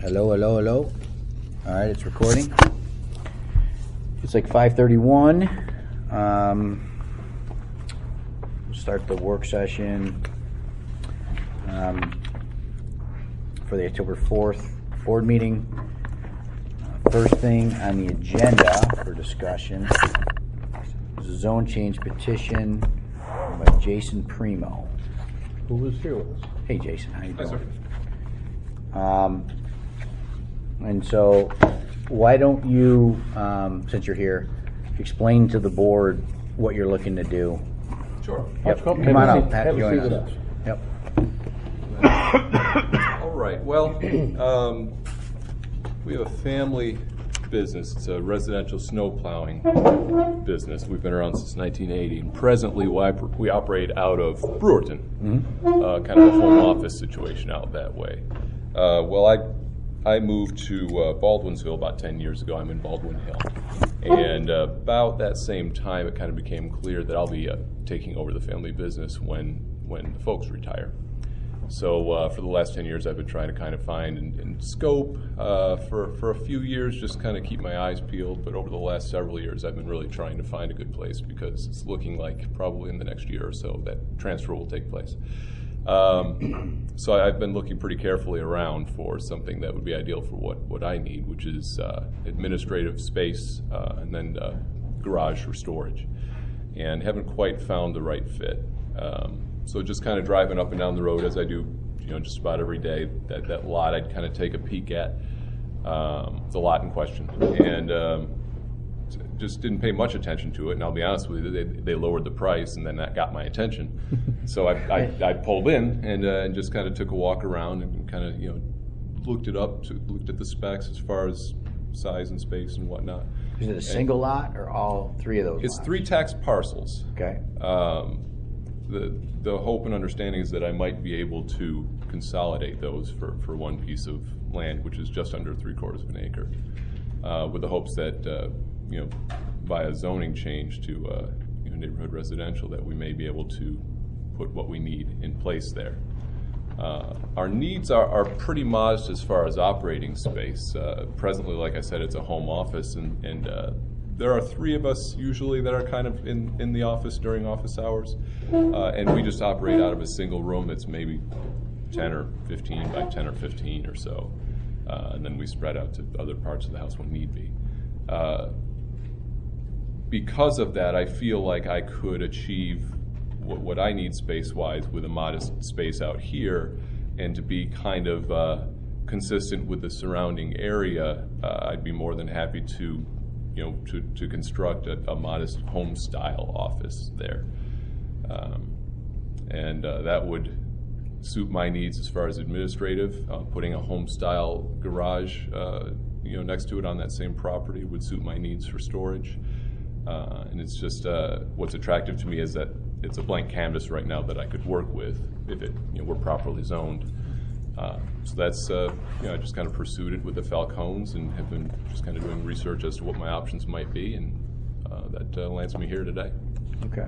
Hello, hello, hello. All right, it's recording. It's like 5:31. We'll start the work session for the October 4th board meeting. First thing on the agenda for discussion is a zone change petition by Jason Primo. Who was here with us? Hey, Jason, how you doing? Hi, sir. And so, why don't you, since you're here, explain to the board what you're looking to do? Sure. Yep. Come Come on have a up. seat. Pat, Have a join seat with us. us. Yep. All right. Well, we have a family business. It's a residential snow plowing business. We've been around since 1980. And presently, we operate out of Brewerton, kind of a home office situation out that way. I moved to Baldwinsville about 10 years ago. I'm in Baldwin Hill. And about that same time, it kind of became clear that I'll be taking over the family business when the folks retire. So for the last 10 years, I've been trying to kind of find and scope for a few years, just kind of keep my eyes peeled. But over the last several years, I've been really trying to find a good place because it's looking like probably in the next year or so that transfer will take place. So I've been looking pretty carefully around for something that would be ideal for what I need, which is administrative space and then garage for storage, and haven't quite found the right fit. So just kind of driving up and down the road as I do, just about every day. That lot I'd kind of take a peek at, the lot in question, and just didn't pay much attention to it. And I'll be honest with you, they lowered the price, and then that got my attention. So I pulled in and just kind of took a walk around and kind of looked it up, looked at the specs as far as size and space and whatnot. Is it a single lot or all three of those It's lots? 3 tax parcels. Okay. The hope and understanding is that I might be able to consolidate those for one piece of land, which is just under 3/4 of an acre, with the hopes that via zoning change to neighborhood residential, that we may be able to put what we need in place there. Our needs are pretty modest as far as operating space. Presently, like I said, it's a home office, and there are 3 of us usually that are kind of in the office during office hours, and we just operate out of a single room that's maybe 10 or 15 by 10 or 15 or so, and then we spread out to other parts of the house when need be. Because of that, I feel like I could achieve what I need space-wise with a modest space out here, and to be kind of consistent with the surrounding area, I'd be more than happy to construct a modest home-style office there. And that would suit my needs as far as administrative. Putting a home-style garage next to it on that same property would suit my needs for storage. And it's just what's attractive to me is that it's a blank canvas right now that I could work with if it were properly zoned. So that's I just kind of pursued it with the Falcones and have been just kind of doing research as to what my options might be, and that lands me here today. Okay.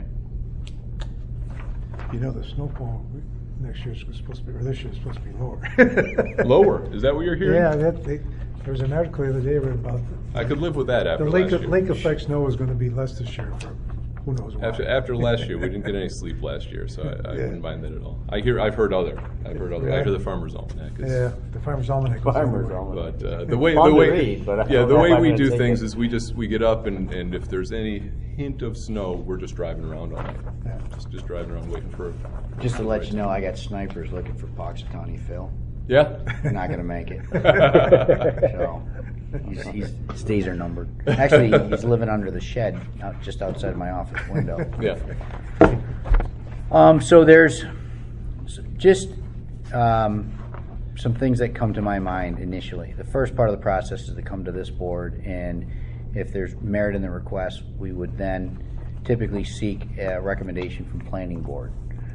The snowfall next year is supposed to be, or this year is supposed to be lower. Lower? Is that what you're hearing? Yeah, there was an article the other day read about I could live with that after the last year. lake effect snow is going to be less this year for who knows why. After last year, we didn't get any sleep last year, so I Yeah. wouldn't mind that at all. I've heard other. I hear the Farmer's Almanac. Yeah, the Farmer's Almanac. goes Farmer's everywhere. Almanac. But the Fun way to read, but I don't the know way if I'm we gonna do take things it. is we get up and if there's any hint of snow, we're just driving around all night. Yeah. Just driving around waiting for. Just to let you know, I got snipers looking for Poxitawney Phil. Yeah. You're not going to make it. So his days are numbered. Actually, he's living under the shed just outside my office window. Yeah. So there's just some things that come to my mind initially. The first part of the process is to come to this board, and if there's merit in the request, we would then typically seek a recommendation from planning board.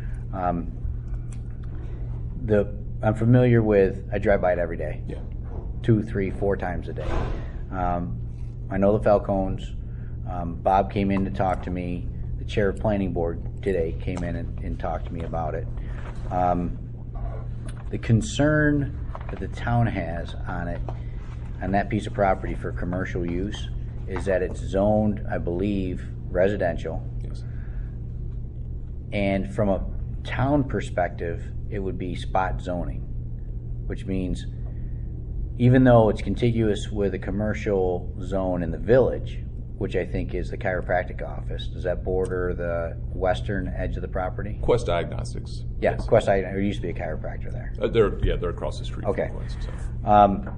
I'm familiar with, I drive by it every day. Yeah. 2, 3, 4 times a day. I know the Falcones. Bob came in to talk to me. The chair of planning board today came in and talked to me about it. The concern that the town has on it, on that piece of property for commercial use, is that it's zoned, I believe, residential. Yes. And from a town perspective, it would be spot zoning, which means even though it's contiguous with a commercial zone in the village, which I think is the chiropractic office, does that border the western edge of the property? Quest Diagnostics. Yeah, Yes. Quest, there used to be a chiropractor there. They're across the street. Okay. From Quest, so.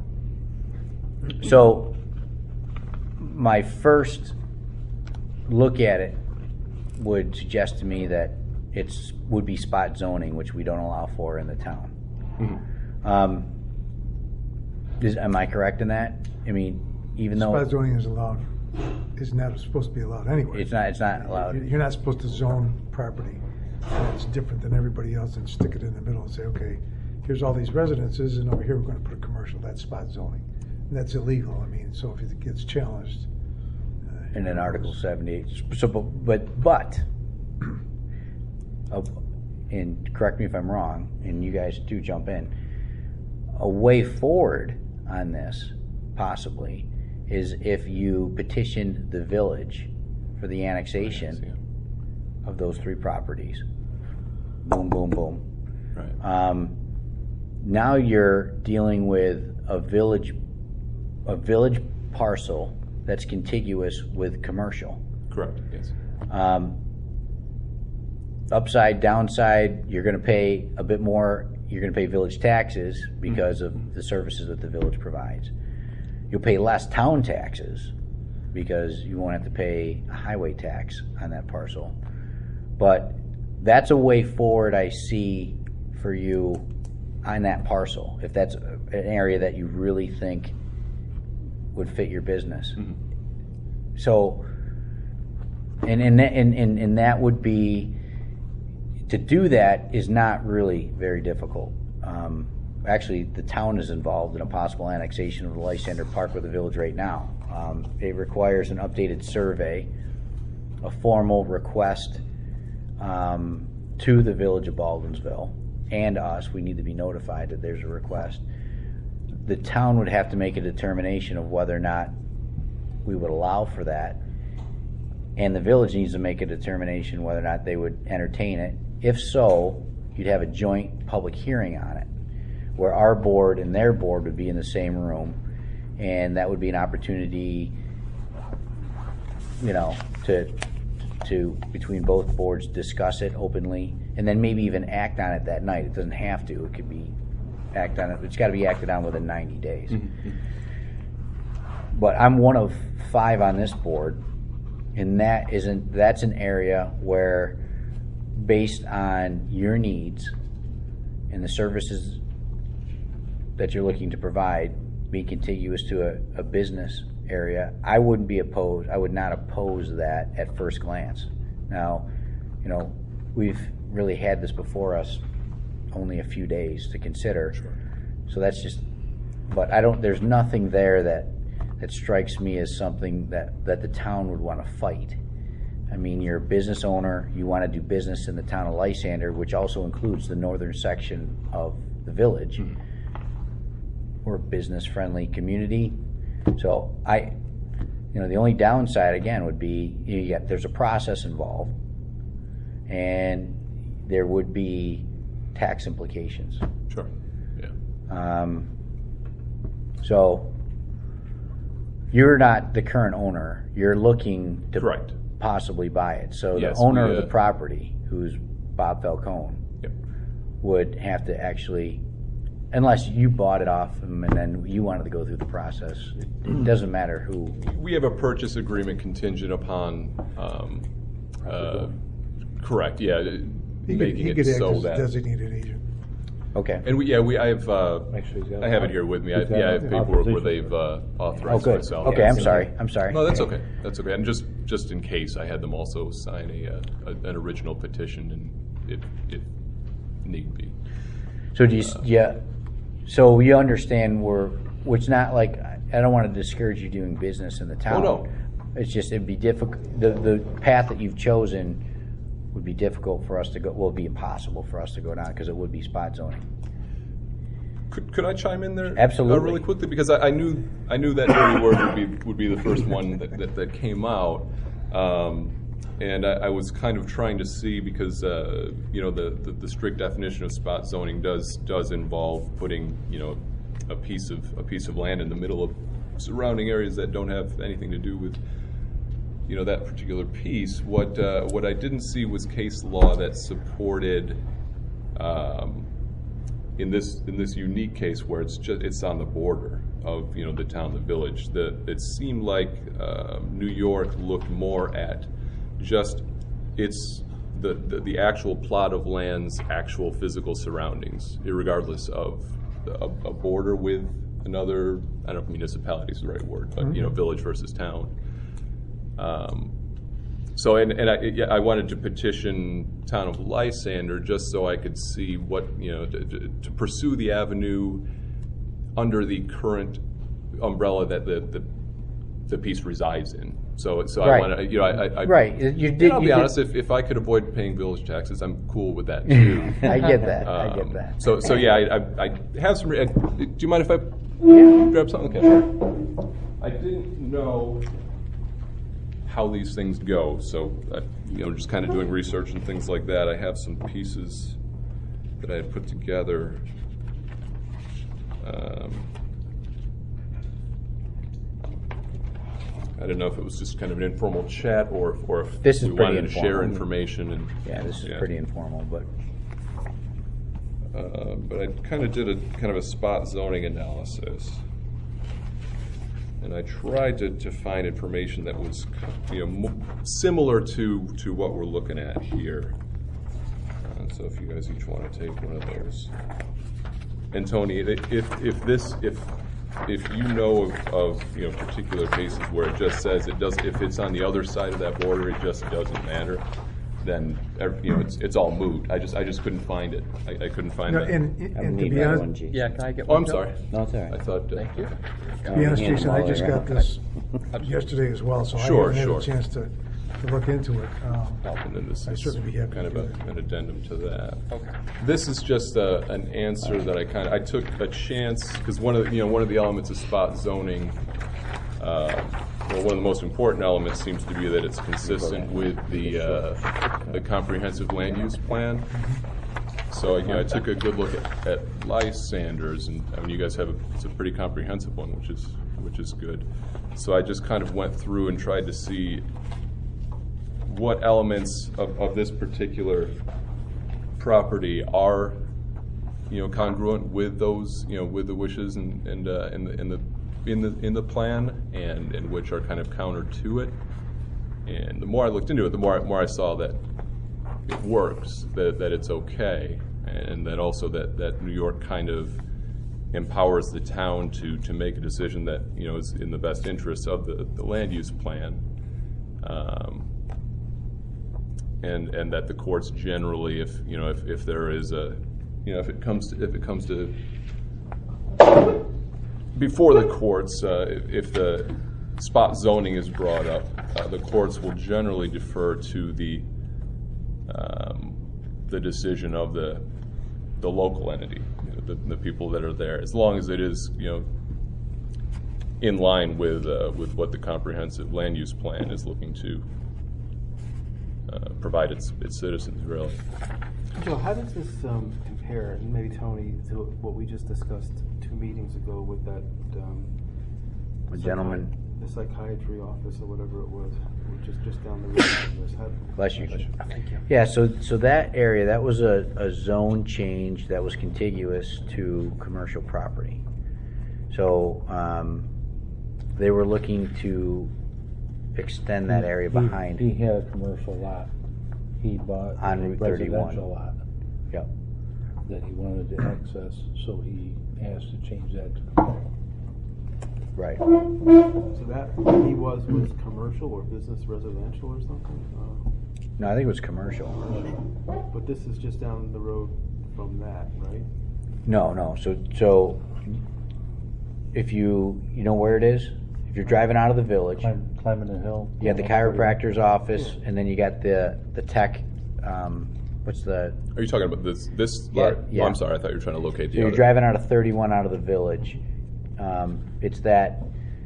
So my first look at it would suggest to me that would be spot zoning, which we don't allow for in the town. Am I correct in that? I mean, even though Spot zoning is allowed, is not supposed to be allowed anyway. it's not allowed. You're not supposed to zone property that's different than everybody else and stick it in the middle and say, okay, here's all these residences, and over here we're going to put a commercial. That's spot zoning. And that's illegal. I mean, so if it gets challenged. In an Article 78. So, but and correct me if I'm wrong, and you guys do jump in, a way forward on this, possibly, is if you petition the village for the annexation of those 3 properties. Boom, boom, boom. Right. Now you're dealing with a village parcel that's contiguous with commercial. Correct. Yes. Upside, downside, you're going to pay a bit more. You're going to pay village taxes because of the services that the village provides. You'll pay less town taxes because you won't have to pay a highway tax on that parcel. But that's a way forward I see for you on that parcel, if that's an area that you really think would fit your business. So, and that would be, to do that is not really very difficult. Actually, the town is involved in a possible annexation of the Lysander Park with the village right now. It requires an updated survey, a formal request to the village of Baldwinsville and us. We need to be notified that there's a request. The town would have to make a determination of whether or not we would allow for that, and the village needs to make a determination whether or not they would entertain it. If so, you'd have a joint public hearing on it, where our board and their board would be in the same room, and that would be an opportunity, to between both boards discuss it openly, and then maybe even act on it that night. It doesn't have to. It could be act on it. It's got to be acted on within 90 days. But I'm one of 5 on this board, and that's an area where, based on your needs and the services that you're looking to provide, being contiguous to a business area, I would not oppose that at first glance. Now, we've really had this before us only a few days to consider. Sure. So that's just, but there's nothing there that strikes me as something that the town would want to fight. I mean, you're a business owner, you want to do business in the town of Lysander, which also includes the northern section of the village. We're a business-friendly community. So the only downside, again, would be there's a process involved, and there would be tax implications. Sure. Yeah. So you're not the current owner. You're looking to Correct. possibly buy it. So Yes, the owner of the property, who's Bob Falcone, Yep. would have to actually, unless you bought it off him and then you wanted to go through the process, it doesn't matter who. We have a purchase agreement contingent upon, correct, yeah, making He it could act so as a that. designated agent. Okay. And I have, Actually, he's got I have it here with me. I he's got have paperwork where authorization. they've Oh, authorized good. myself. Okay, I'm sorry. No, that's okay. That's okay. And just in case, I had them also sign an original petition, and if need be. So so you understand which not like, I don't want to discourage you doing business in the town. Oh, no. It's just, it'd be difficult, the path that you've chosen would be difficult for us to go, well, it'd be impossible for us to go down, because it would be spot zoning. Could I chime in there? Absolutely. Really quickly, because I knew that dirty word would be the first one that came out, and I was kind of trying to see, because the strict definition of spot zoning does involve putting a piece of land in the middle of surrounding areas that don't have anything to do with that particular piece. What I didn't see was case law that supported. In this unique case where it's on the border of the town, the village, it seemed like New York looked more at just the actual plot of land's actual physical surroundings, irregardless of a border with another. I don't know if municipality is the right word, but village versus town. So I wanted to petition town of Lysander just so I could see what to pursue the avenue under the current umbrella that the piece resides in. So I want to right. I'll be honest. If I could avoid paying village taxes, I'm cool with that too. I get that. I get that. So yeah, I have some. Do you mind if I grab something? Okay. I didn't know how these things go, so just kind of doing research and things like that. I have some pieces that I had put together. I didn't know if it was just kind of an informal chat or if this is we pretty wanted to share informal. information. And This is pretty informal, but I kind of did a spot zoning analysis. And I tried to find information that was, similar to what we're looking at here. So if you guys each want to take one of those. And Tony, if you know of particular cases where it just says if it's on the other side of that border, it just doesn't matter, then it's all moot. I just couldn't find it. I couldn't find that. And to be honest, Yeah, can I get Oh, one? I'm sorry. no, it's all right. I thought. Thank you. to be honest, Jason, I just got this yesterday as well, so Sure, I haven't sure. had a chance to look into it. And then this I'd is certainly be happy kind to of do that. an addendum to that. Okay. This is just an answer that I took a chance, because one of the elements of spot zoning, one of the most important elements seems to be that it's consistent with the comprehensive land use plan. So I took a good look at Lysander's, and you guys have it's a pretty comprehensive one, which is good. So I just kind of went through and tried to see what elements of this particular property are congruent with those with the wishes and in the plan, and which are kind of counter to it. And the more I looked into it, the more I saw that it works, that it's okay, and that also that New York kind of empowers the town to make a decision that is in the best interest of the land use plan, and that the courts generally, if there is a if it comes to before the courts, if the spot zoning is brought up, the courts will generally defer to the decision of the local entity, the people that are there, as long as it is in line with what the comprehensive land use plan is looking to provide its citizens, really. Joe, how does this compare, and maybe Tony, to what we just discussed 2 meetings ago with that A gentleman. the psychiatry office or whatever it was, which is just down the road from this? Bless you. Thank you. Yeah, so that area, that was a zone change that was contiguous to commercial property. So they were looking to extend that area behind. He had a commercial lot. He bought On a Route 31. residential lot Yep. that he wanted to access, so he asked to change that to commercial. Right. So that he was commercial or business residential or something? No, I think it was commercial. But this is just down the road from that, right? No. So if you know where it is, if you're driving out of the village, Climbing the hill. you got the chiropractor's office, and then you got the tech what's the, Are you talking about this Yeah, lot? yeah. Oh, I'm sorry. I thought you were trying to locate the you're other. driving out of 31 out of the village. It's that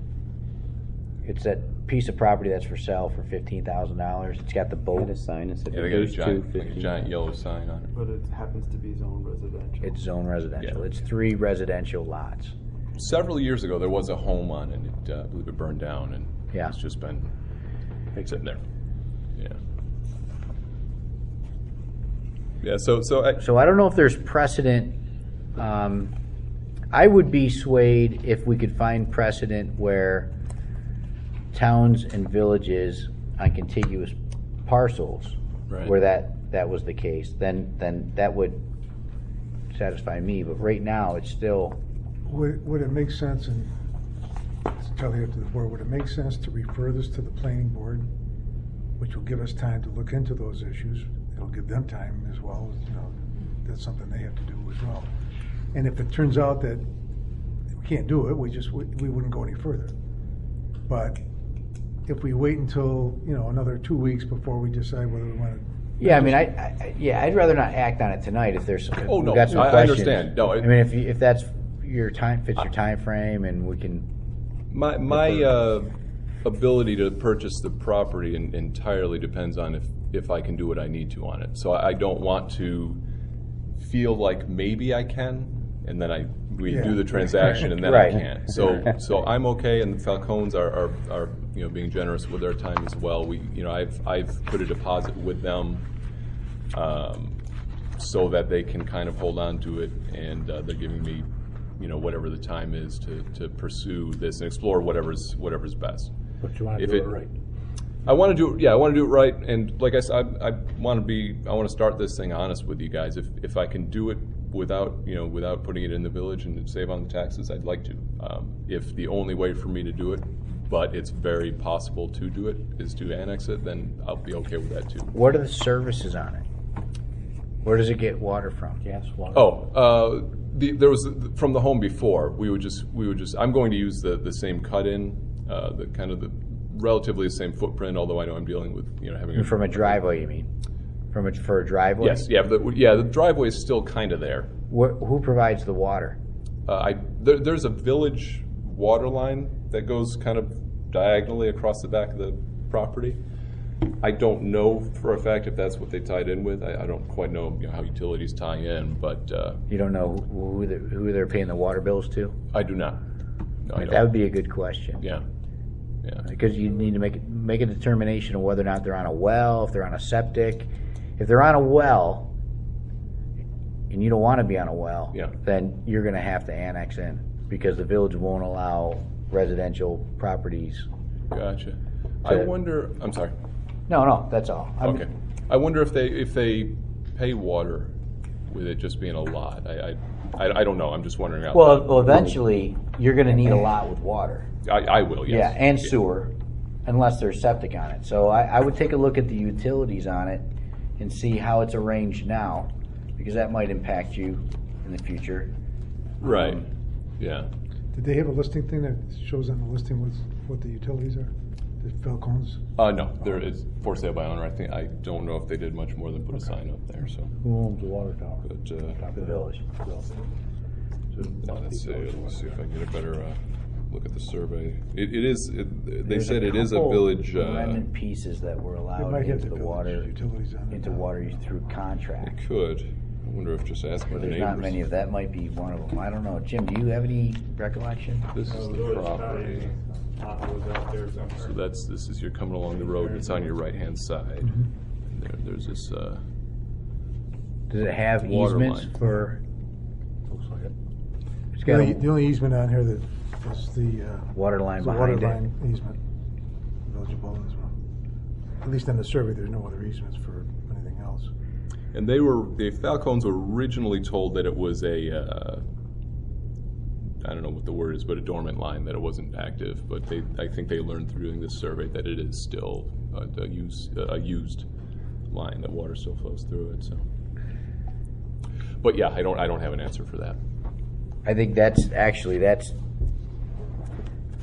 piece of property that's for sale for $15,000. It's got the boat. Got a sign that said Yeah, they got a phase giant, 2, like a giant yellow sign on it. But it happens to be zone residential. It's zone residential. Yeah. It's 3 residential lots. Several years ago, there was a home on it. I believe it burned down, and Yeah. it's just been sitting there. Yeah. Yeah. So So I don't know if there's precedent. I would be swayed if we could find precedent where towns and villages on contiguous parcels, Right. where that was the case, then that would satisfy me. But right now, it's still, Would it make sense, and it's entirely up to the board, would it make sense to refer this to the planning board, which will give us time to look into those issues? It'll give them time as well, that's something they have to do as well. And if it turns out that we can't do it, we wouldn't go any further. But if we wait until, another 2 weeks before we decide whether we want to. yeah. I mean, I'd rather not act on it tonight if there's. If Oh, no, we've got some I questions. understand. No, I mean, if that's your time, fits your time frame, and we can. my ability to purchase the property entirely depends on if I can do what I need to on it. So I don't want to feel like maybe I can, and then we Yeah. do the transaction and then Right. I can't. So I'm okay, and the Falcones are being generous with their time as well. I've put a deposit with them so that they can kind of hold on to it, and they're giving me whatever the time is to pursue this and explore whatever's best. But you want to If do it it- right. I want to do it. Yeah, I want to do it right. And like I said, I want to start this thing honest with you guys. If I can do it without putting it in the village and save on the taxes, I'd like to. If the only way for me to do it, but it's very possible to do it, is to annex it, then I'll be okay with that too. What are the services on it? Where does it get water from? Gas, water. There was from the home before. We would just. I'm going to use the same cut-in, the kind of the relatively the same footprint. Although I know I'm dealing with having From a driveway, you mean? For a driveway? Yes, yeah, the driveway is still kind of there. Who provides the water? There's a village water line that goes kind of diagonally across the back of the property. I don't know for a fact if that's what they tied in with. I don't quite know, how utilities tie in, but You don't know who they're paying the water bills to? I do not. No, I That don't. would be a good question. Yeah. Because you need to make a determination of whether or not they're on a well, if they're on a septic. If they're on a well, and you don't want to be on a well, Yeah. then you're going to have to annex in, because the village won't allow residential properties. Gotcha. I wonder. I'm sorry. No, that's all. Okay. I wonder if they pay water with it just being a lot. I don't know. I'm just wondering out loud. Well, eventually, you're going to need a lot with water. I will. Yes. Yeah, and sewer, unless there's septic on it. So I would take a look at the utilities on it and see how it's arranged now, because that might impact you in the future. Right. Yeah. Did they have a listing thing that shows on the listing what the utilities are? The Falcons? No, there is for sale by owner. I don't know if they did much more than put a sign up there. So, Who owns the water tower? but The village. let's see if I can get a better look at the survey. It is. They There's said a it is a couple village. remnant pieces that were It allowed might have into the the village water, utilities on it. into water through contract. It could. I wonder if just asking But the there's neighbors. not many of that. Might be one of them. I don't know. Jim, do you have any recollection? This is the property. So this is you're coming along the road. It's on your right hand side. And there's this. Does it have Water easements line. for? Looks like it. It's The got only, a the only easement on here that is the water line is the water behind it. line easement, Village of Bowling as well. At least on the survey, there's no other easements for anything else. And the Falcons were originally told that it was a, I don't know what the word is, but a dormant line, that it wasn't active. But I think they learned through doing this survey that it is still a used line, that water still flows through it. So, but yeah, I don't have an answer for that. I think that's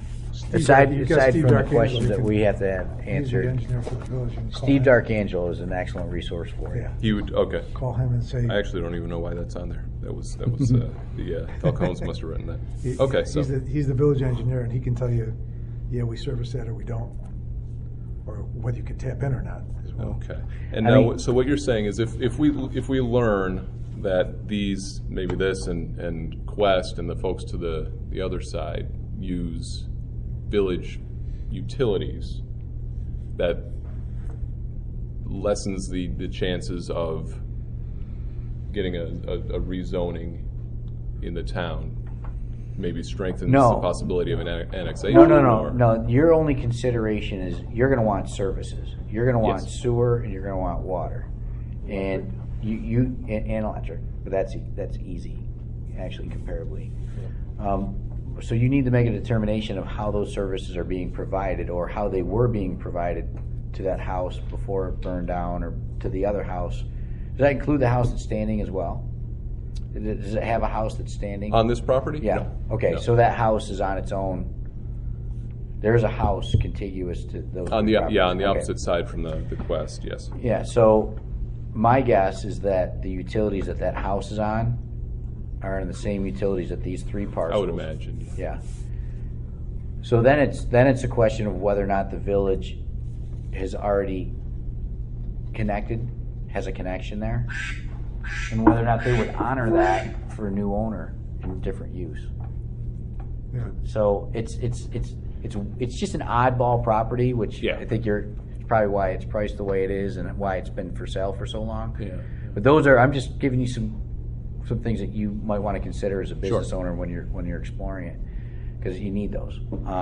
aside You've got aside Steve from the Darkangelo, questions you that can- we have to have He's the answered, engineer for the village. You can call Steve him. Darkangelo is an excellent resource for you. Yeah. He would, okay. Call him and say. I actually don't even know why that's on there. That was the Falcones must have written that. he- Okay, so He's the village engineer, and he can tell you, yeah, we service that or we don't, or whether you can tap in or not as well. okay. And I now, mean- so what you're saying is, if we learn that these, maybe this and Quest and the folks to the other side use village utilities, that lessens the chances of getting a rezoning in the town, maybe strengthens No. the possibility of an annexation. No. or- No, your only consideration is you're going to want services. You're going to want Yes. sewer and you're going to want water. And and electric, but that's easy, actually, comparably. So you need to make a determination of how those services are being provided or how they were being provided to that house before it burned down or to the other house. Does that include the house that's standing as well? Does it have a house that's standing? On this property? Yeah. No. Okay, No. so that house is on its own. There's a house contiguous to those. On three the properties. on the Okay. opposite side from the Quest, yes. Yeah. So my guess is that the utilities that house is on are in the same utilities that these three parcels. I would imagine. Yeah. So then it's a question of whether or not the village has already connected, has a connection there, and whether or not they would honor that for a new owner in different use. Yeah. So it's just an oddball property, which Yeah. I think probably why it's priced the way it is and why it's been for sale for so long. Yeah. But I'm just giving you some things that you might want to consider as a business Sure. owner when you're exploring it, because you need those.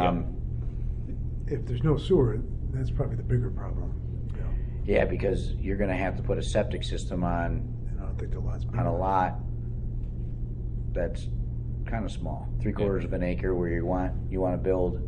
If there's no sewer, that's probably the bigger problem. You know, Yeah, because you're going to have to put a septic system on and I don't think the lot's big. a lot that's kind of small, 3/4 of an acre, where you want to build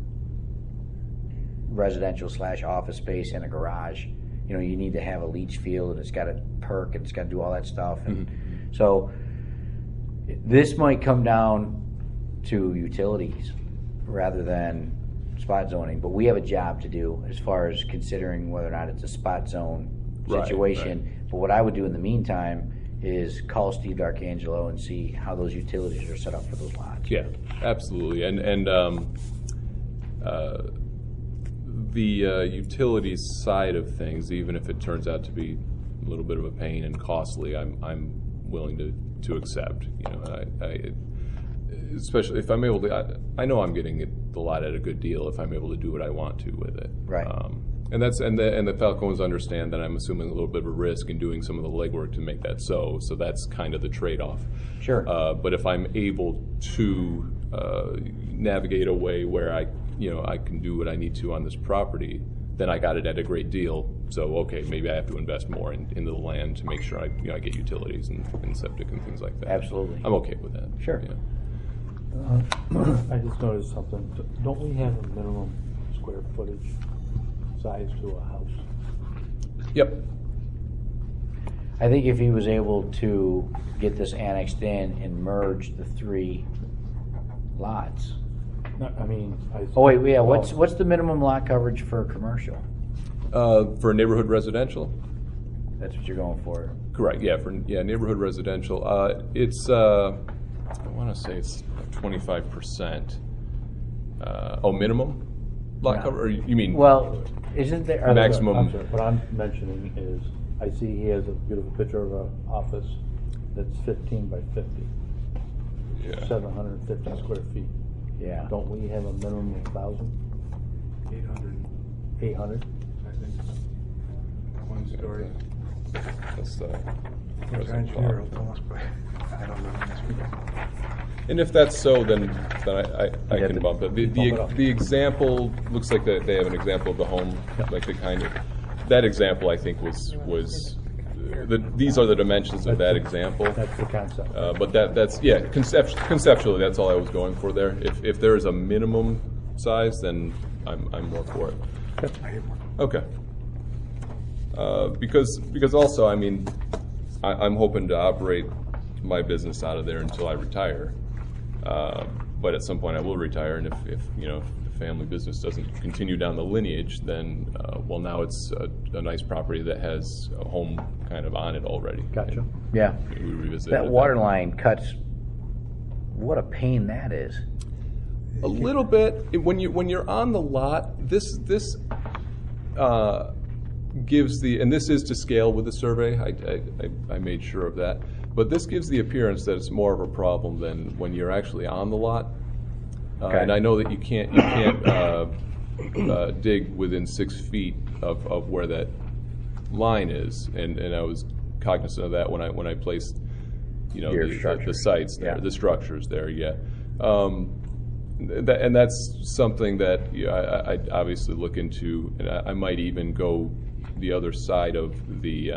residential/office space and a garage. You need to have a leach field, and it's got to perk, and it's got to do all that stuff. And so this might come down to utilities rather than spot zoning, but we have a job to do as far as considering whether or not it's a spot zone Right, situation. right. But what I would do in the meantime is call Steve Darkangelo and see how those utilities are set up for those lots. Yeah, absolutely. And the utilities side of things, even if it turns out to be a little bit of a pain and costly, I'm willing to accept. I especially if I'm able to. I know I'm getting the lot at a good deal if I'm able to do what I want to with it. Right. And the Falcones understand that I'm assuming a little bit of a risk in doing some of the legwork to make that so. So that's kind of the trade-off. Sure. But if I'm able to navigate a way where I can do what I need to on this property, then I got it at a great deal. So okay, maybe I have to invest more into the land to make sure I get utilities and septic and things like that. Absolutely. I'm okay with that. Sure. Yeah. I just noticed something. Don't we have a minimum square footage size to a house? Yep. I think if he was able to get this annexed in and merge the three lots. No, I mean, Oh wait, yeah. What's the minimum lot coverage for commercial? For neighborhood residential. That's what you're going for. Correct. Yeah. Neighborhood residential. It's I want to say it's 25%. Minimum lot No. cover? Or you mean? Well, isn't there are there- Maximum. I'm sorry, what I'm mentioning is, I see he has a beautiful picture of an office that's 15 by 50, Yeah. 750 square feet. Yeah. Don't we have a minimum of 1,000? 800, 800? I think. One story. That's the Our present engineer will thought. tell us, but I don't know. And if that's so, then I Yeah, can the- bump it. bump it up. The example looks like they have an example of the home, like the kind of that example I think was these are the dimensions of that example. That's the concept. But that's conceptually that's all I was going for there. If there is a minimum size, then I'm more for it. I hit one. Okay. Because also, I mean, I'm hoping to operate my business out of there until I retire. but at some point I will retire, and if the family business doesn't continue down the lineage, then well, now it's a nice property that has a home kind of on it already. Gotcha. Yeah. We revisit That it. water line cuts, what a pain that is. A little bit. When you're on the lot, this gives the, and this is to scale with the survey. I made sure of that, but this gives the appearance that it's more of a problem than when you're actually on the lot. Okay. And I know that you can't dig within 6 feet of where that line is, and I was cognizant of that when I placed Your the structures. sites there, Yeah. the structures there. Yeah. And that's something that I obviously look into, and I might even go the other side of the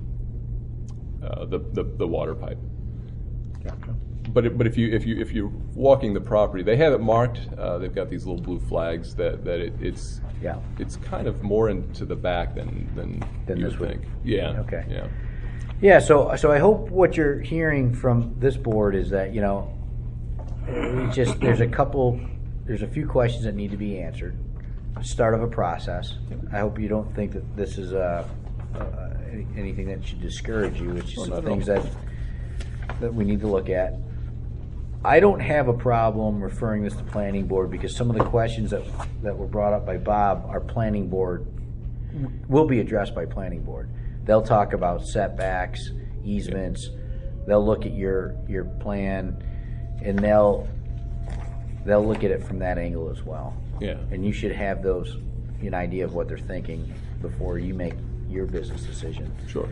water pipe. Gotcha. But if you're walking the property, they have it marked. They've got these little blue flags that it's Yeah. it's kind of more into the back than Than you this would- think. Yeah. Okay. Yeah. Yeah, so I hope what you're hearing from this board is that, there's a few questions that need to be answered. Start of a process. I hope you don't think that this is anything that should discourage you. It's just some not at things all. that we need to look at. I don't have a problem referring this to planning board because some of the questions that were brought up by Bob are planning board, will be addressed by planning board. They'll talk about setbacks, easements, they'll look at your plan, and they'll look at it from that angle as well. Yeah. And you should have an idea of what they're thinking before you make your business decision. Sure.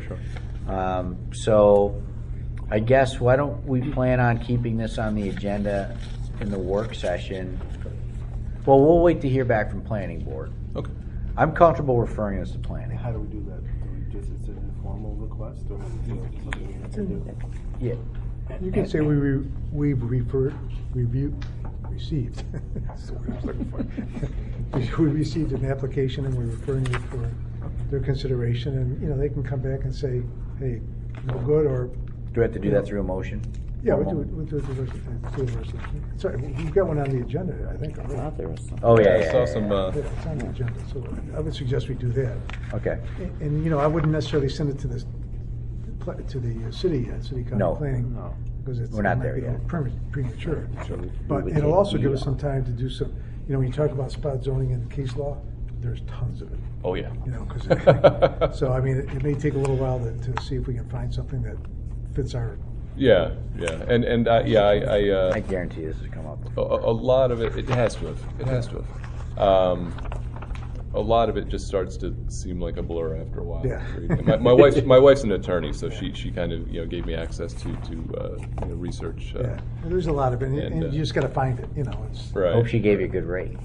So I guess why don't we plan on keeping this on the agenda in the work session? Well, we'll wait to hear back from planning board. Okay. I'm comfortable referring this to planning. How do we do that? It's an informal request, or something we have to do? Yeah. You can say we've received. That's the word I was looking for. We received an application and we're referring it for their consideration, and they can come back and say, hey, no good, or Do we have to do that through a motion? yeah, we'll do it through a resolution. Sorry, we've got one on the agenda, I think. already. Thought there was something. Oh, yeah, I yeah. saw yeah, some. Yeah, it's on the agenda, so I would suggest we do that. Okay. And I wouldn't necessarily send it to the city yet, city county No. planning. No. Because it's We're not it might there be a yet. little premature. We But would it'll take also the give us off. some time to do some, when you talk about spot zoning in the case law, there's tons of it. Oh yeah. Because so I mean, it may take a little while to see if we can find something that fits our. Yeah. And I guarantee this has come up before. a lot of it has to have. It has to have. A lot of it just starts to seem like a blur after a while. Yeah. My wife's an attorney, so she kind of gave me access to research. Yeah, well, there's a lot of it, and and, you just got to find it. It's Right. Hope she gave you a good rate.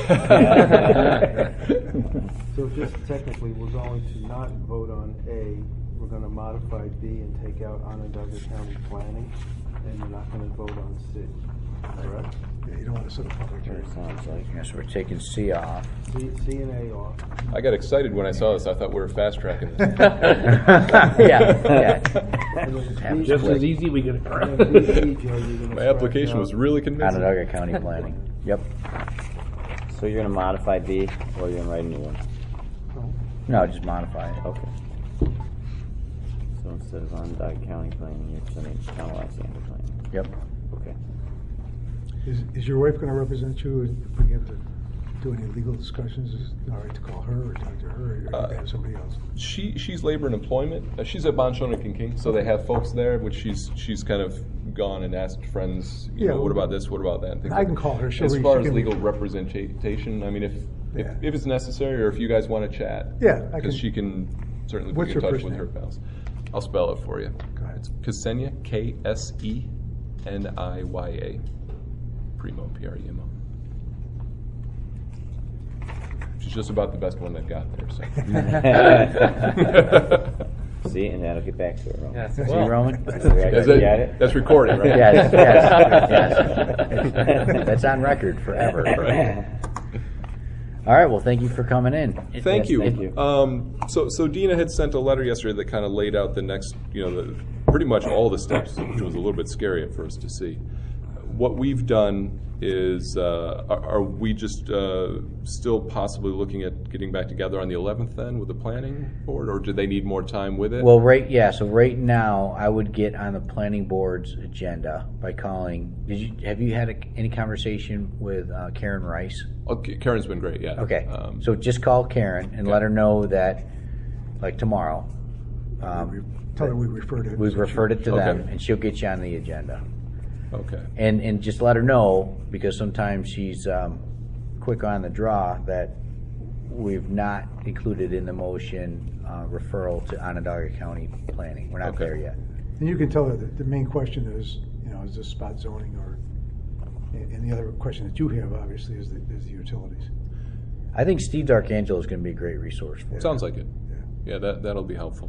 So just technically, we're going to not vote on A, we're going to modify B and take out Onondaga County planning, and we're not going to vote on C, correct? Yeah, you don't want to set a public Sure, hearing. sounds like. Yes, we're taking C off. C and A off. I got excited when I saw this. I thought we were fast tracking this. Yeah. And then Have B- Just Quick. as easy, we get it correct. and then B, Joe, you're gonna My scratch application was out- really convincing. Onondaga County planning. Yep. So you're gonna modify B, or you're gonna write a new one? No, just modify it. Okay. So instead of Onondaga County planning, you're sending Town of Lysander planning. Yep. Okay. Is your wife going to represent you if we have to do any legal discussions? Is it all right to call her or talk to her, or you can have somebody else? She's labor and employment. She's at Bonchon and King, so they have folks there, which she's kind of gone and asked friends, Yeah, what well, about this, what about that, and things I like can that. call her. As She far as can- legal representation, I mean, if Yeah. it's necessary, or if you guys want to chat, Yeah, I because can- she can certainly put What's you in your touch first with name? her pals. I'll spell it for you. Go ahead. It's Ksenia, Kseniya, Primo, Premo. She's just about the best one they've got there. So. See, and that'll get back to it, Roman. See, Roman? That's That's recorded, right? Yes. That's on record forever. All right. Well, thank you for coming in. Thank you. Thank you. So Dina had sent a letter yesterday that kind of laid out the next, pretty much all the steps, which was a little bit scary at first to see. what we've done is, are we just still possibly looking at getting back together on the 11th then with the planning board, or do they need more time with it? Well, so right now, I would get on the planning board's agenda by calling, have you had any conversation with Karen Rice? Okay, Karen's been great, yeah. Okay, so just call Karen and let her know that, like tomorrow, Tell her we referred it. we've referred it to them, Okay. and she'll get you on the agenda. Okay, And just let her know, because sometimes she's quick on the draw, that we've not included in the motion referral to Onondaga County Planning. We're not Okay. there yet. And you can tell her that the main question is, is this spot zoning or, and the other question that you have, obviously, is the utilities. I think Steve D'Arcangelo is going to be a great resource for you. sounds like it. Yeah. Yeah, that'll be helpful.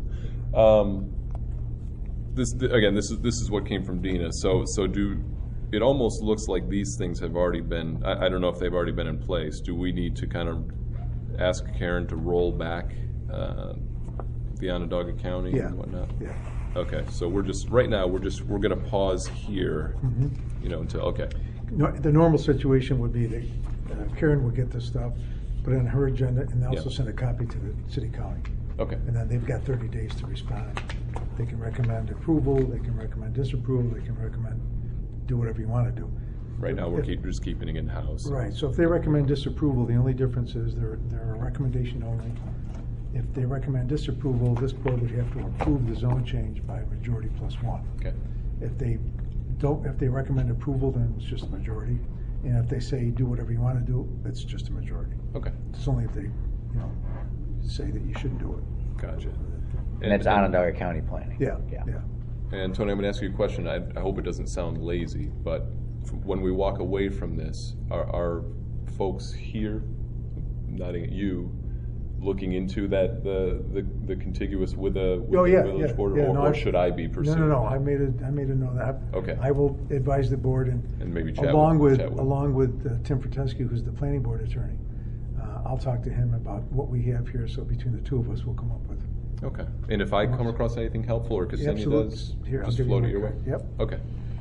This is what came from Dina. So it almost looks like these things have already been. I don't know if they've already been in place. Do we need to kind of ask Karen to roll back the Onondaga County Yeah. and whatnot? Yeah. Okay, so we're going to pause here, until okay. No, the normal situation would be that Karen would get this stuff, put it on her agenda, and also Yeah. send a copy to the city county. Okay. And then they've got 30 days to respond. They can recommend approval, they can recommend disapproval, they can recommend do whatever you want to do. Right now we're just keeping it in house. Right, so if they recommend disapproval, the only difference is they're a recommendation only. If they recommend disapproval, this board would have to approve the zone change by a majority plus one. Okay. If they recommend approval, then it's just a majority. And if they say do whatever you want to do, it's just a majority. Okay. It's only if they, say that you shouldn't do it. Gotcha. And that's Onondaga County Planning. Yeah. And Tony, I'm going to ask you a question. I hope it doesn't sound lazy, but when we walk away from this, are folks here, nodding at you, looking into that the contiguous with the village board, or should I be pursuing? No. that? I made a note of that. Okay. I will advise the board and maybe chat along with Tim Fortescue, who's the planning board attorney. I'll talk to him about what we have here. So between the two of us, we'll come up with. Okay. And if I come across anything helpful, or Ksenia Absolutely. does, Here, I'll just give you float my it your way. card. Yep. Okay.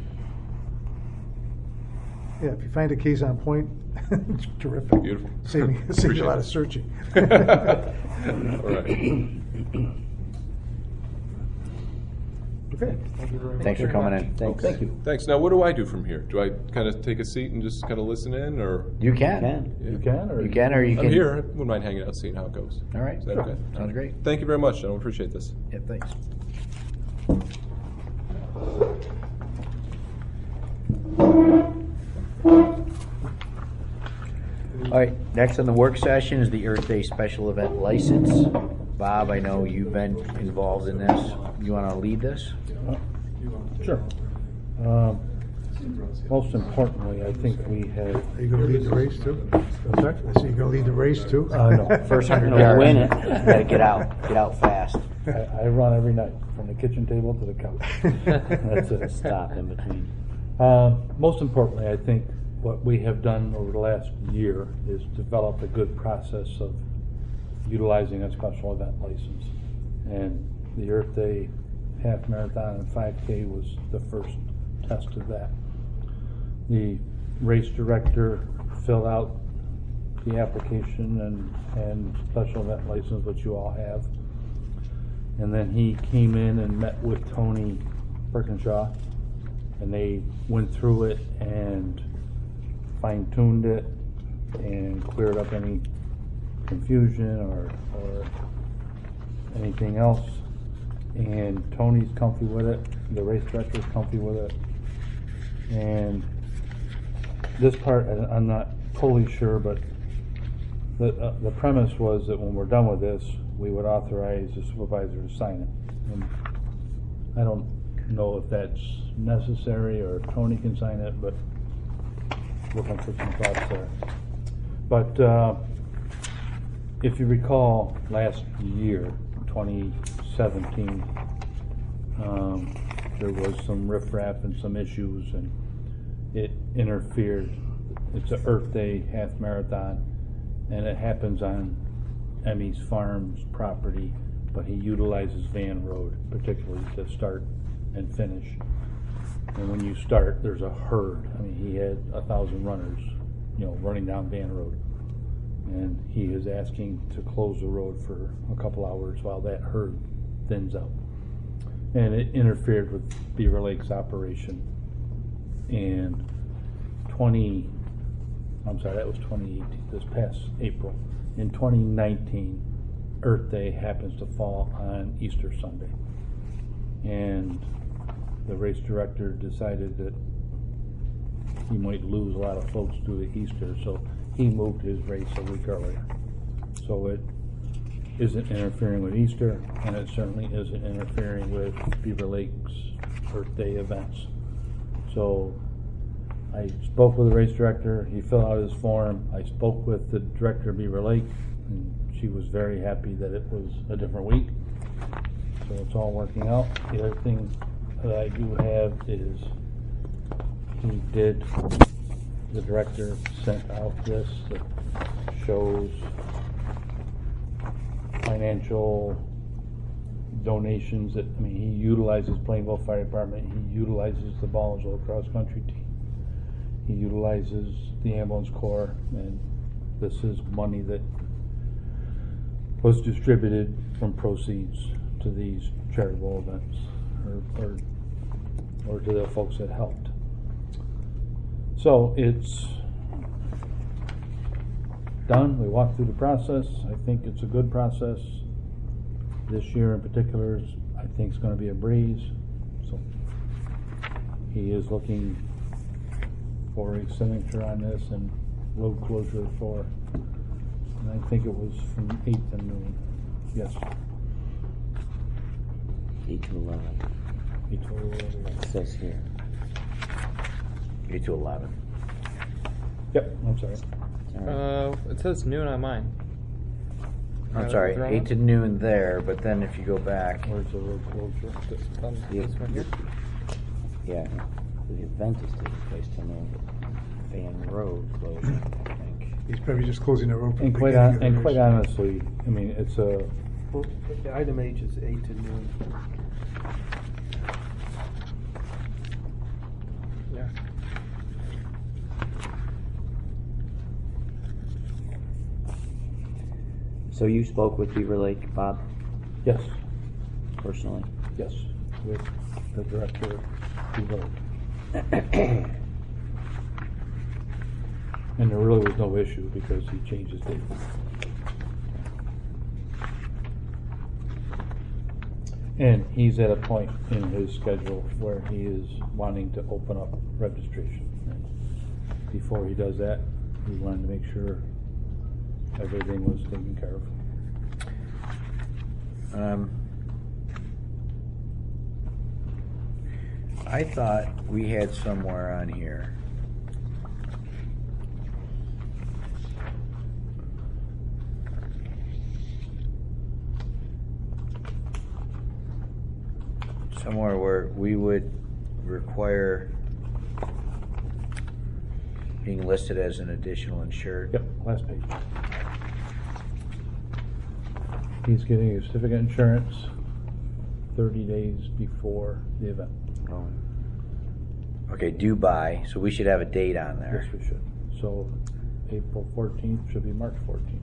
Yeah, if you find a case on point, terrific. Beautiful. Save you a Appreciate lot it. of searching. All right. Okay. Thank you very much. Thanks for coming in. Thanks. Thank you. Thanks. Now, what do I do from here? Do I kind of take a seat and just kind of listen in, or? You can. Yeah. You can, or? You can, or you can. I'm here. I wouldn't mind hanging out, seeing how it goes. All right. Is that okay? Sounds great. Thank you very much. I appreciate this. Yeah, thanks. All right, next on the work session is the Earth Day special event license. Bob, I know you've been involved in this. You want to lead this? Sure. Most importantly, I think we have. Are you going to lead the race too? Sorry? So you're going to lead the race too? No. First 100 No, yards. win it. Gotta get out fast. I run every night, from the kitchen table to the couch. That's it. Stop in between. Most importantly, I think what we have done over the last year is develop a good process of utilizing a special event license. And the Earth Day Half Marathon and 5K was the first test of that. The race director filled out the application and special event license, which you all have. And then he came in and met with Tony Perkinshaw, and they went through it and fine-tuned it and cleared up any confusion or anything else. And Tony's comfy with it, the race director's comfy with it. And this part, I'm not totally sure, but the premise was that when we're done with this, we would authorize the supervisor to sign it. And I don't know if that's necessary or if Tony can sign it, but looking for some thoughts there. But if you recall, last year, 2017, there was some riffraff and some issues, and it interfered. It's a Earth Day Half Marathon, and it happens on Emmy's Farms property, but he utilizes Van Road particularly to start and finish. And when you start, there's a herd. I mean, he had 1,000 runners, running down Van Road. And he is asking to close the road for a couple hours while that herd thins out. And it interfered with Beaver Lake's operation. And that was 2018, this past April. In 2019, Earth Day happens to fall on Easter Sunday. And the race director decided that he might lose a lot of folks due to Easter, so he moved his race a week earlier. So it isn't interfering with Easter, and it certainly isn't interfering with Beaver Lake's Earth Day events. So I spoke with the race director, he filled out his form, I spoke with the director of Beaver Lake, and she was very happy that it was a different week. So it's all working out. The other thing that I do have is the director sent out this that shows financial donations that, he utilizes Plainville Fire Department, he utilizes the Ballsville Cross Country team, he utilizes the Ambulance Corps, and this is money that was distributed from proceeds to these charitable events or to the folks that helped. So it's done. We walked through the process. I think it's a good process. This year in particular, I think it's going to be a breeze. So he is looking for a signature on this and road closure and I think it was from 8 to noon. Yes. 8 to 11. 8 to 11. It says here. 8 to 11. Yep, I'm sorry. It says noon on mine. I'm sorry, 8 to noon there, but then if you go back, Where's the road closure? This one here. Yeah, the event is taking place till noon. Van Road closure, I think. He's probably just closing the road. from And the quite, beginning of the and quite race. honestly, it's a Well, item H is 8 to noon. Yeah. So you spoke with Beaver Lake, Bob, yes, personally? yes, with the director of Beaver Lake. And there really was no issue because he changed his date. And he's at a point in his schedule where he is wanting to open up registration. And before he does that, he wanted to make sure everything was taken care of. I thought we had somewhere on here. Somewhere where we would require being listed as an additional insured. Yep, last page. He's getting a certificate of insurance 30 days before the event. Oh, Okay, due by, so we should have a date on there. Yes, we should. So April 14th should be March 14th.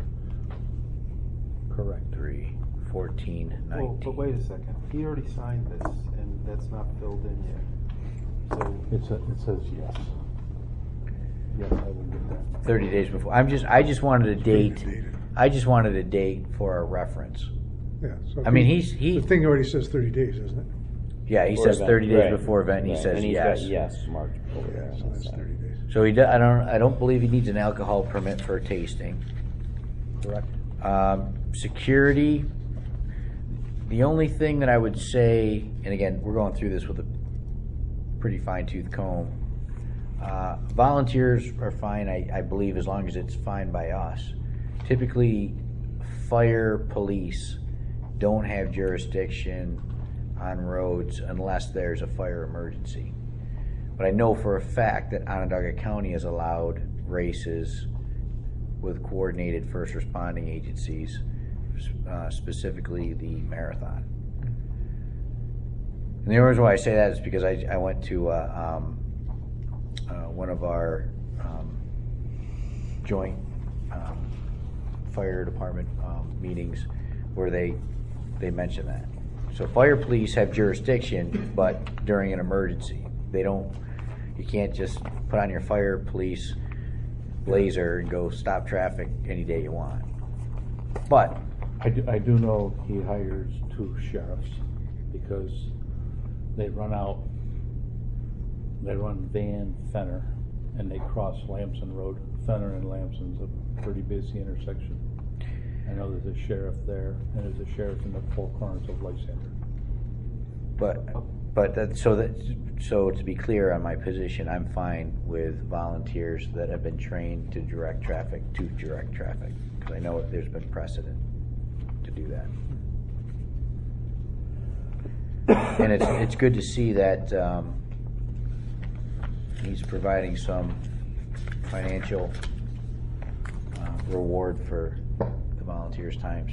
Correct. 3, 14, 19. Well, but wait a second. He already signed this, and that's not filled in yet. So It says yes. Yes, I will get that. 30 days before. I just wanted a date. Dated. I just wanted a date for our reference. Yeah, so I mean, the he thing already says 30 days, isn't it? yeah, he For says event, 30 days right, before event, and he right, says and he's yes. got yes, March. over there Yeah, so on that's that side. 30 days. So I don't believe he needs an alcohol permit for a tasting. Correct. Security. The only thing that I would say, and again, we're going through this with a pretty fine-tooth comb. Volunteers are fine, I believe, as long as it's fine by us. Typically, fire, police don't have jurisdiction on roads unless there's a fire emergency. But I know for a fact that Onondaga County has allowed races with coordinated first responding agencies, specifically the marathon. And the reason why I say that is because I went to one of our joint fire department meetings where they mentioned that. So fire police have jurisdiction, but during an emergency, you can't just put on your fire police blazer and go stop traffic any day you want. But I do know he hires 2 sheriffs because they run Van Fenner, and they cross Lamson Road. Fenner and Lamson's a pretty busy intersection. I know there's a sheriff there, and there's a sheriff in the 4 corners of Lysander. So to be clear on my position, I'm fine with volunteers that have been trained to direct traffic, because I know there's been precedent to do that. And it's good to see that he's providing some financial reward for the volunteers' times.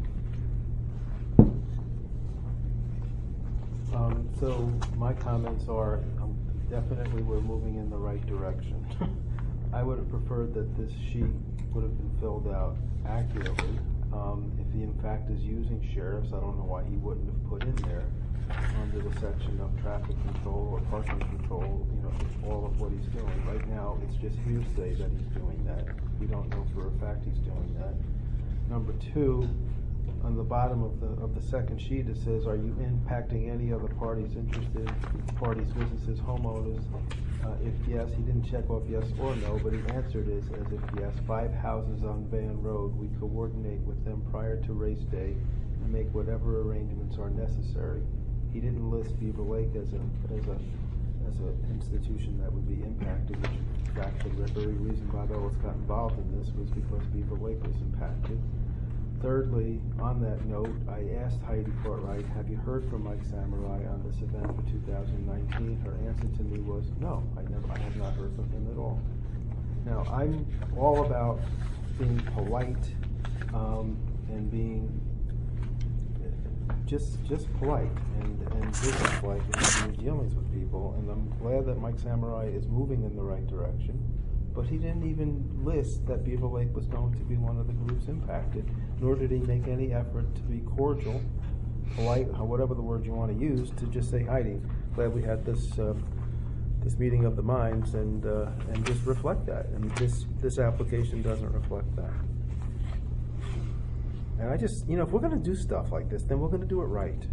So my comments are, definitely we're moving in the right direction. I would have preferred that this sheet would have been filled out accurately. If he in fact is using sheriffs, I don't know why he wouldn't have put in there under the section of traffic control or parking control, all of what he's doing. Right now, it's just hearsay that he's doing that. We don't know for a fact he's doing that. Number 2, on the bottom of the second sheet, it says, "Are you impacting any other parties interested, parties, businesses, homeowners?" If yes, he didn't check off yes or no, but he answered it as if yes. 5 houses on Van Road. We coordinate with them prior to race day and make whatever arrangements are necessary. He didn't list Beaver Lake as an institution that would be impacted, which in fact the very reason Bob Ellis got involved in this was because Beaver Lake was impacted. Thirdly, on that note, I asked Heidi Courtright, "Have you heard from Mike Samurai on this event for 2019? Her answer to me was, "No, I have not heard from him at all." Now, I'm all about being polite and being just polite and business-like in your dealings with people. And I'm glad that Mike Samurai is moving in the right direction. But he didn't even list that Beaver Lake was going to be one of the groups impacted, nor did he make any effort to be cordial, polite, whatever the word you want to use, to just say, "Heidi, glad we had this meeting of the minds," and just reflect that. And this application doesn't reflect that. And I just, if we're going to do stuff like this, then we're going to do it right.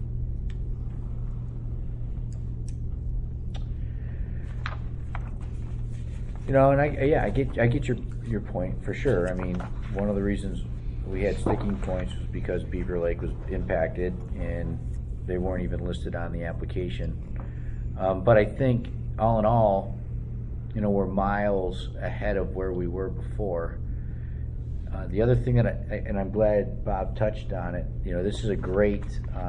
And I get your point for sure. I mean, one of the reasons we had sticking points was because Beaver Lake was impacted and they weren't even listed on the application. But I think all in all, we're miles ahead of where we were before. The other thing that and I'm glad Bob touched on it, this is a great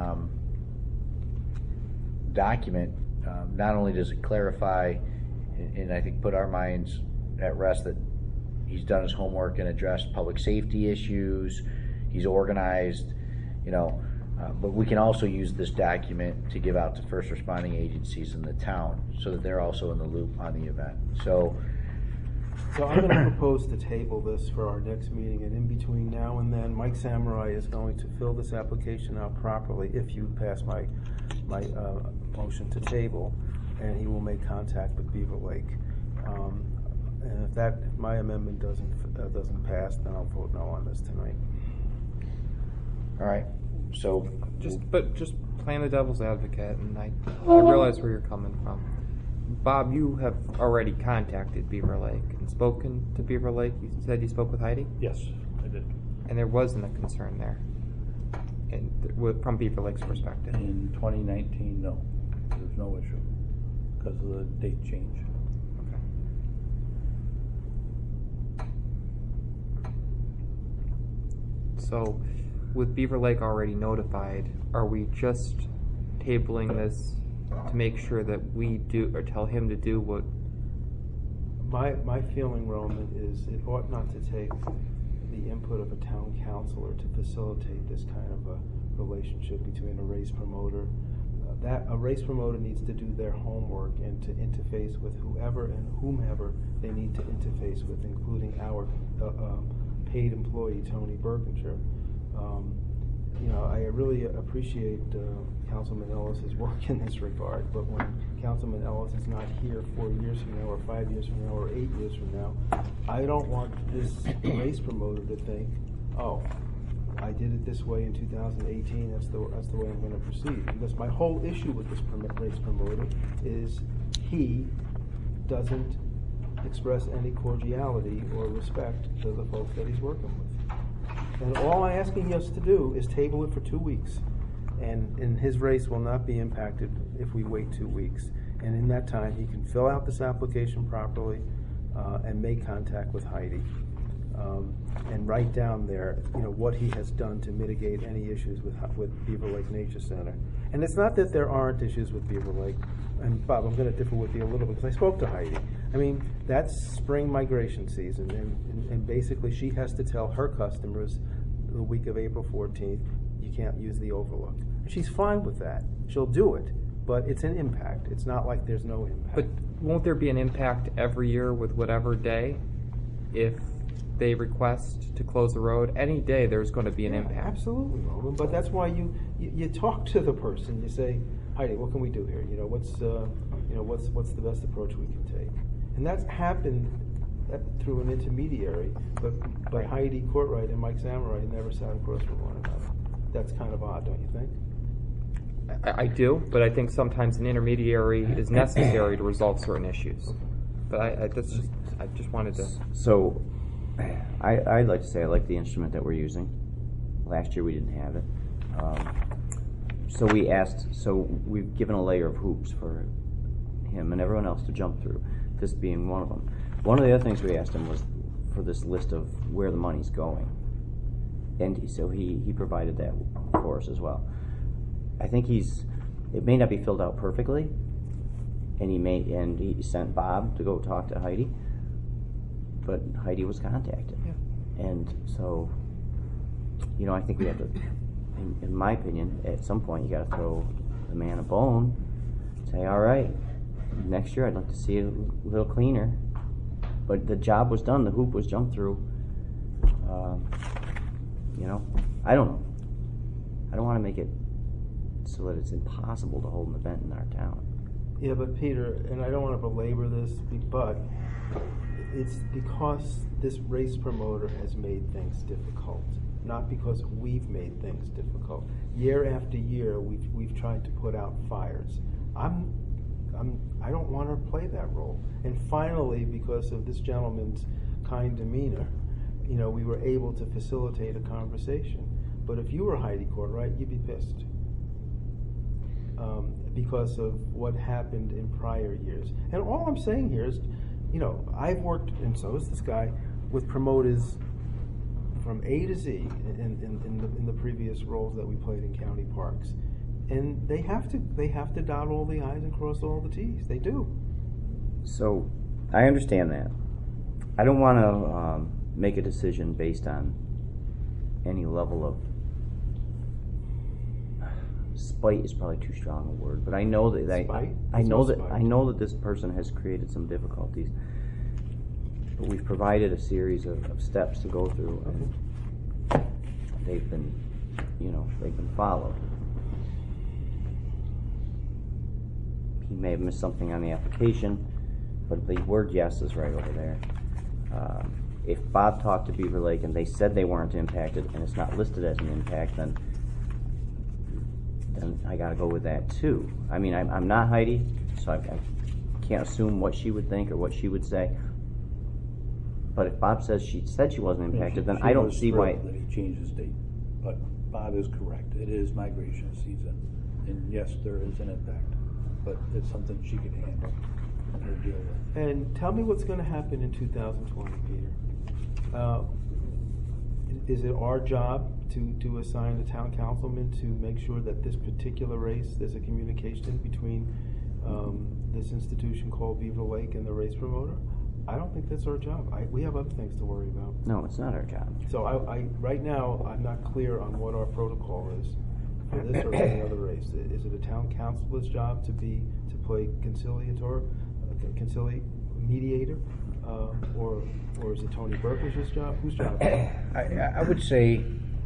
document. Not only does it clarify and I think put our minds at rest that he's done his homework and addressed public safety issues, he's organized, but we can also use this document to give out to first responding agencies in the town so that they're also in the loop on the event. So I'm going to propose to table this for our next meeting, and in between now and then, Mike Samurai is going to fill this application out properly if you pass my motion to table, and he will make contact with Beaver Lake. And if my amendment doesn't pass, then I'll vote no on this tonight. all right, so Just playing the devil's advocate, and I realize where you're coming from. Bob, you have already contacted Beaver Lake and spoken to Beaver Lake. You said you spoke with Heidi? Yes, I did. And there wasn't a concern there, from Beaver Lake's perspective. In 2019, no, there's no issue because of the date change. So, with Beaver Lake already notified, are we just tabling this to make sure that we do, or tell him to do what? My feeling, Roman, is it ought not to take the input of a town councilor to facilitate this kind of a relationship between a race promoter, that a race promoter needs to do their homework and to interface with whoever and whomever they need to interface with, including our paid employee, Tony Berkinger. I really appreciate Councilman Ellis's work in this regard, but when Councilman Ellis is not here 4 years from now, or 5 years from now, or 8 years from now, I don't want this race promoter to think, oh, I did it this way in 2018, that's the way I'm going to proceed. Because my whole issue with this race promoter is he doesn't express any cordiality or respect to the folks that he's working with. And all I'm asking us to do is table it for 2 weeks. And his race will not be impacted if we wait 2 weeks. And in that time, he can fill out this application properly and make contact with Heidi. And write down there, what he has done to mitigate any issues with Beaver Lake Nature Center. And it's not that there aren't issues with Beaver Lake. And Bob, I'm going to differ with you a little bit because I spoke to Heidi. I mean, that's spring migration season, and basically she has to tell her customers the week of April 14th, you can't use the Overlook. And she's fine with that. She'll do it, but it's an impact. It's not like there's no impact. But won't there be an impact every year with whatever day if they request to close the road? Any day there's going to be an impact. Absolutely, Roman. But that's why you talk to the person. You say, Heidi, what can we do here? What's the best approach we can take? And that's happened through an intermediary. But Heidi Courtright and Mike Samurai never sat across from one another. That's kind of odd, don't you think? I do, but I think sometimes an intermediary is necessary to resolve certain issues. But I just wanted to. So, I'd like to say I like the instrument that we're using. Last year we didn't have it. So we've given a layer of hoops for him and everyone else to jump through, this being one of them. One of the other things we asked him was for this list of where the money's going. And he provided that for us as well. I think it may not be filled out perfectly, and he sent Bob to go talk to Heidi, but Heidi was contacted. Yeah. And so, I think we have to, in my opinion, at some point you got to throw the man a bone, say, all right, next year I'd like to see it a little cleaner. But the job was done, the hoop was jumped through. I don't know. I don't want to make it so that it's impossible to hold an event in our town. Yeah, but Peter, and I don't want to belabor this, but it's because this race promoter has made things difficult, not because we've made things difficult. Year after year, we've tried to put out fires. I don't want to play that role. And finally, because of this gentleman's kind demeanor, we were able to facilitate a conversation. But if you were Heidi Courtright, you'd be pissed because of what happened in prior years. And all I'm saying here is, I've worked, and so has this guy, with promoters from A to Z in the previous roles that we played in county parks, and they have to dot all the I's and cross all the T's. They do. So I understand that. I don't want to make a decision based on any level of spite is probably too strong a word, but I know that I know that this person has created some difficulties. But we've provided a series of steps to go through, and they've been followed. He may have missed something on the application, but the word yes is right over there. If Bob talked to Beaver Lake and they said they weren't impacted and it's not listed as an impact, then I got to go with that too. I mean, I'm not Heidi, so I can't assume what she would think or what she would say. But if Bob says she said she wasn't impacted, then I don't see why. That he changed his date, but Bob is correct. It is migration season, and yes, there is an impact, but it's something she could handle or deal with. And tell me what's going to happen in 2020, Peter. Is it our job to assign a town councilman to make sure that this particular race, there's a communication between this institution called Beaver Lake and the race promoter? I don't think that's our job. We have other things to worry about. No, it's not our job. So I right now, I'm not clear on what our protocol is. for this or any other race? Is it a town councilor's job to play mediator, or is it Tony Burkish's job? Whose job? I would say,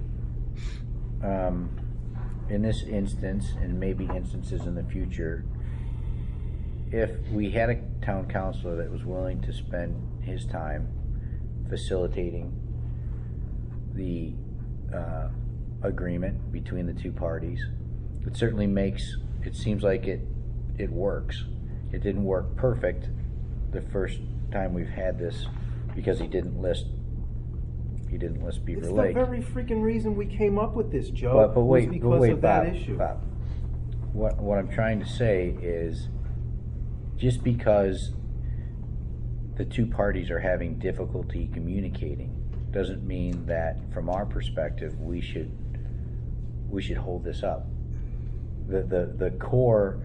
in this instance, and maybe instances in the future, if we had a town councilor that was willing to spend his time facilitating the agreement between the two parties, it certainly it seems like it works. It didn't work perfect the first time we've had this because he didn't list Beaver It's Lake. the very freaking reason we came up with this, Joe. But wait, was because of Bob, that issue. Bob. What I'm trying to say is, just because the two parties are having difficulty communicating doesn't mean that, from our perspective, we should hold this up. The core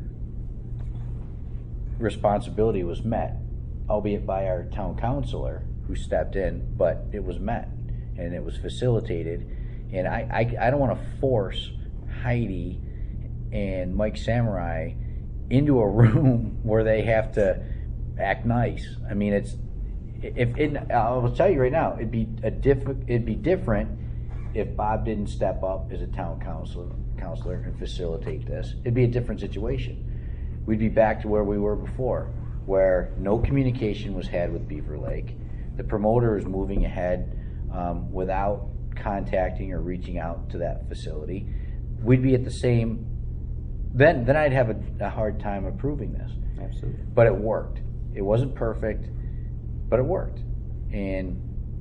responsibility was met, albeit by our town councilor who stepped in, but it was met and it was facilitated. And I don't want to force Heidi and Mike Samurai into a room where they have to act nice. I mean, I'll tell you right now, it'd be different if Bob didn't step up as a town councilor and facilitate this. It'd be a different situation. We'd be back to where we were before, where no communication was had with Beaver Lake. The promoter is moving ahead without contacting or reaching out to that facility. We'd be at the same. Then I'd have a hard time approving this. Absolutely. But it worked. It wasn't perfect, but it worked. And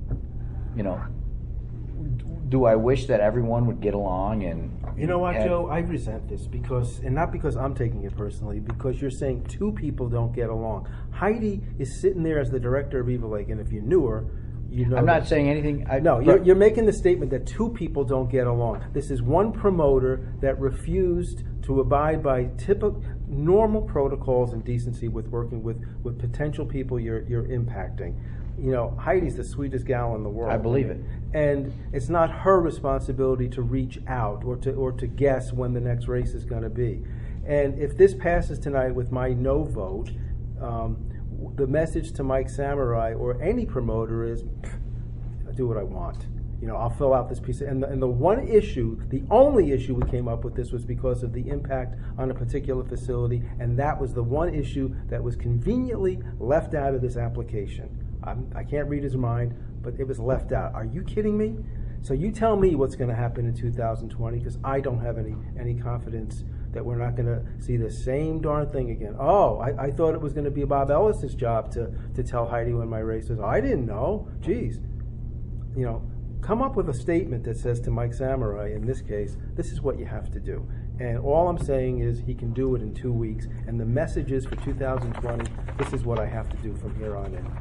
do I wish that everyone would get along and? You know what, Joe? I resent this and not because I'm taking it personally, because you're saying two people don't get along. Heidi is sitting there as the director of Beaver Lake, and if you knew her, you know. I'm not saying anything. You're making the statement that two people don't get along. This is one promoter that refused to abide by typical, normal protocols and decency with working with potential people you're impacting. Heidi's the sweetest gal in the world. I believe it. And it's not her responsibility to reach out or to guess when the next race is going to be. And if this passes tonight with my no vote, the message to Mike Samurai or any promoter is, I do what I want. I'll fill out this piece. And the only issue we came up with this was because of the impact on a particular facility, and that was the one issue that was conveniently left out of this application. I can't read his mind, but it was left out. Are you kidding me? So you tell me what's going to happen in 2020, because I don't have any confidence that we're not going to see the same darn thing again. Oh, I thought it was going to be Bob Ellis's job to tell Heidi when my race is. I didn't know. Geez. Come up with a statement that says to Mike Samurai, in this case, this is what you have to do. And all I'm saying is he can do it in 2 weeks. And the message is for 2020, this is what I have to do from here on in.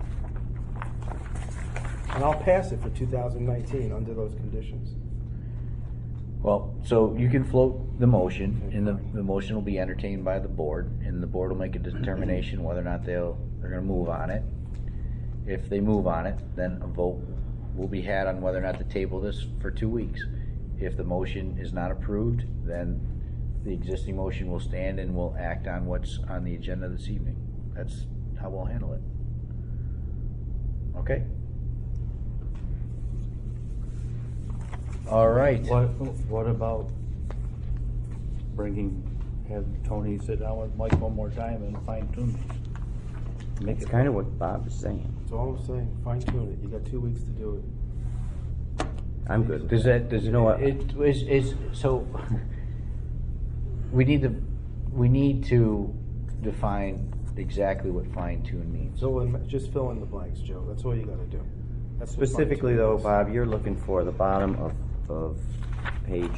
And I'll pass it for 2019 under those conditions. Well, so you can float the motion, and the motion will be entertained by the board, and the board will make a determination whether or not they're going to move on it. If they move on it, then a vote will be had on whether or not to table this for 2 weeks. If the motion is not approved, then the existing motion will stand and we'll act on what's on the agenda this evening. That's how we'll handle it. Okay? All right. What about have Tony sit down with Mike one more time and fine tune this? That's kind of what Bob is saying. That's all I'm saying. Fine tune it. You got 2 weeks to do it. I'm good. You know what? So we need to define exactly what fine tune means. So just fill in the blanks, Joe. That's all you got to do. That's what Specifically, fine-tune though, is. Bob, you're looking for the bottom of page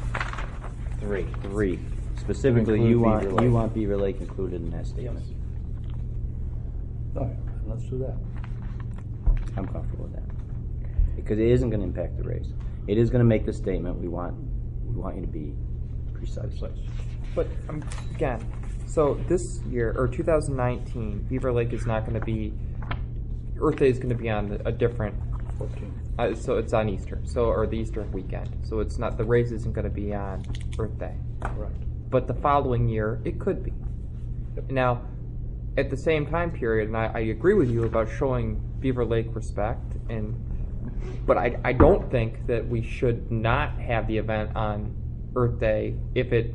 3. Specifically, To include you want Beaver Lake. Beaver Lake included in that statement. Yes. All right, let's do that. I'm comfortable with that because it isn't going to impact the race. It is going to make the statement. We want you to be precise. But again, so this year or 2019, Beaver Lake is not going to be. Earth Day is going to be on a different 14th. So it's on Easter, or the Easter weekend. So it's not, the race isn't going to be on Earth Day. Correct. But the following year, it could be. Yep. Now, at the same time period, and I agree with you about showing Beaver Lake respect, but I don't think that we should not have the event on Earth Day if it.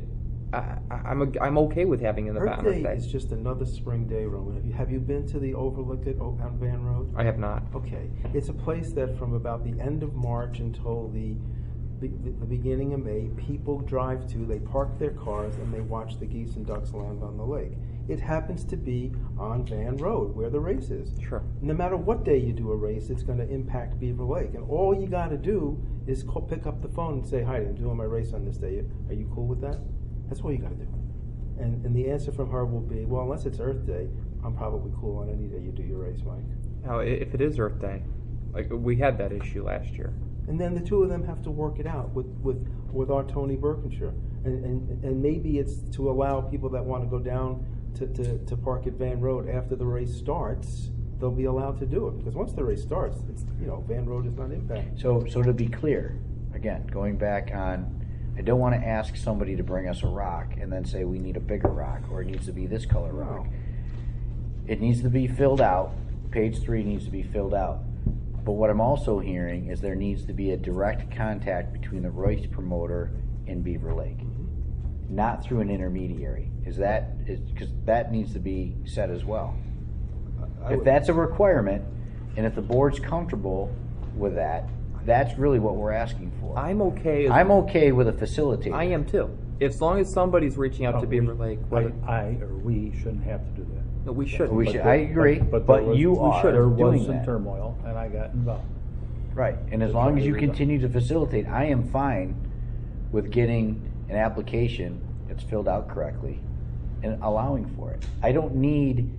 I'm okay with having an event Earth on Earth Day Day. is just another spring day, Roman. Have you been to the Overlook on Van Road? I have not. Okay, it's a place that from about the end of March until the beginning of May, people drive to, they park their cars, and they watch the geese and ducks land on the lake. It happens to be on Van Road, where the race is. Sure. No matter what day you do a race, it's going to impact Beaver Lake. And all you got to do is pick up the phone and say, hi, I'm doing my race on this day. Are you cool with that? That's all you got to do. And the answer from her will be, well, unless it's Earth Day, I'm probably cool on any day you do your race, Mike. Now, if it is Earth Day, like we had that issue last year. And then the two of them have to work it out with our Tony Berkshire. And maybe it's to allow people that want to go down to park at Van Road after the race starts, they'll be allowed to do it. Because once the race starts, it's, Van Road is not impacted. So to be clear, again, going back on, I don't want to ask somebody to bring us a rock and then say we need a bigger rock or it needs to be this color rock. It needs to be filled out. Page 3 needs to be filled out. But what I'm also hearing is there needs to be a direct contact between the race promoter and Beaver Lake, not through an intermediary. Because that needs to be said as well. If that's a requirement, and if the board's comfortable with that, that's really what we're asking for. I'm okay. I'm okay with a facilitator. I am too. As long as somebody's reaching out to Beaver Lake. We shouldn't have to do that. No, we shouldn't. We should. I agree, but there you was, are there doing was some that. turmoil, and I got involved. Right, and as long as you continue to facilitate, I am fine with getting an application that's filled out correctly and allowing for it. I don't need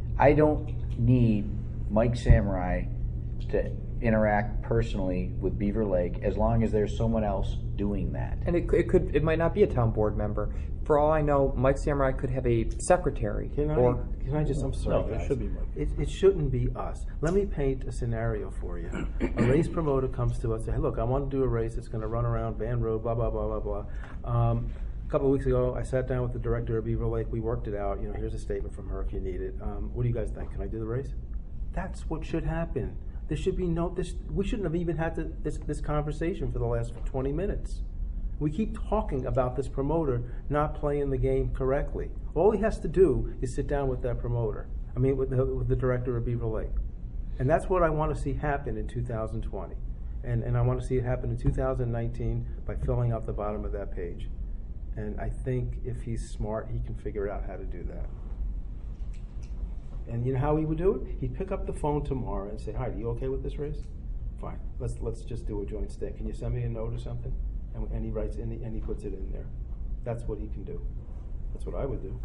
Mike Samurai to interact personally with Beaver Lake as long as there's someone else doing that. And it might not be a town board member. For all I know, Mike Samurai could have a secretary. Can I just, I'm sorry, No, it guys. should be Mike. It shouldn't be us. Let me paint a scenario for you. A race promoter comes to us and says, hey, look, I want to do a race that's going to run around Van Road, blah, blah, blah, blah, blah. A couple of weeks ago, I sat down with the director of Beaver Lake. We worked it out. Here's a statement from her if you need it. What do you guys think? Can I do the race? That's what should happen. There should be we shouldn't have even had this conversation for the last 20 minutes. We keep talking about this promoter not playing the game correctly. All he has to do is sit down with that promoter. With the director of Beaver Lake. And that's what I want to see happen in 2020. And I want to see it happen in 2019 by filling out the bottom of that page. And I think if he's smart, he can figure out how to do that. And you know how he would do it? He'd pick up the phone tomorrow and say, hi, are you okay with this race? Fine, let's just do a joint stake. Can you send me a note or something? And he writes and he puts it in there. That's what he can do. That's what I would do.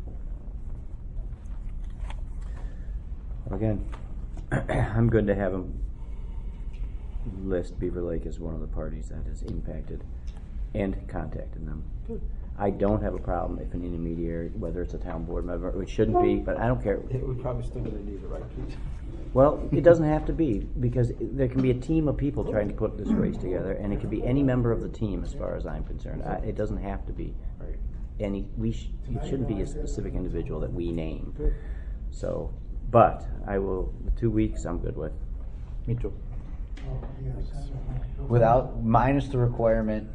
Again, I'm good to have him list Beaver Lake as one of the parties that is impacted and contacted them. Good. I don't have a problem if an intermediary, whether it's a town board member, it shouldn't be, but I don't care. We're probably still going to need it, right, Pete? Well, it doesn't have to be, because there can be a team of people trying to put this race together, and it can be any member of the team as far as I'm concerned. It doesn't have to be Right. any, it shouldn't be a specific individual that we name. So, but the 2 weeks I'm good with. Me too. Minus the requirement